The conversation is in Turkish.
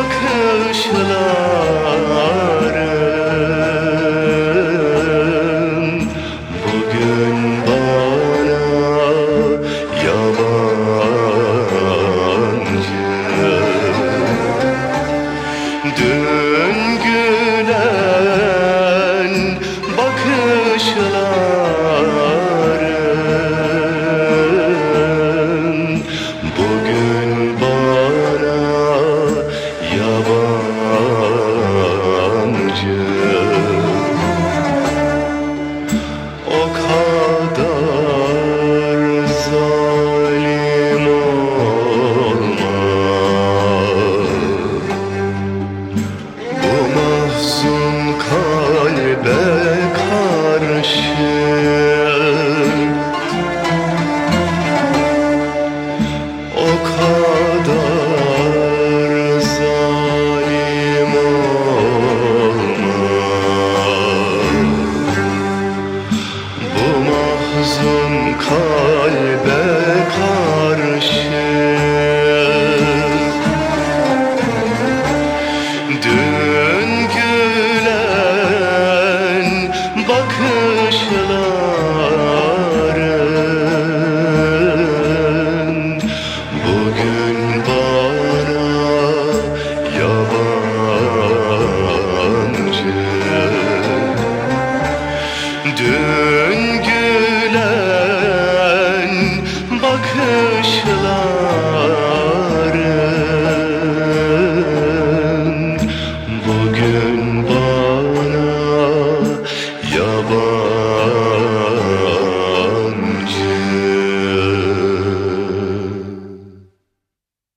bakışların bugün bana yabancı. Dün gülen bakışların bugün bana yabancı. O kadar zalim olma, bu mahzun kalbe karşı. O kadar zalim olma, bu mahzun kalbe karşı. Dün gülen bakışların bugün bana yabancı. Dün gülen bakışların bugün bana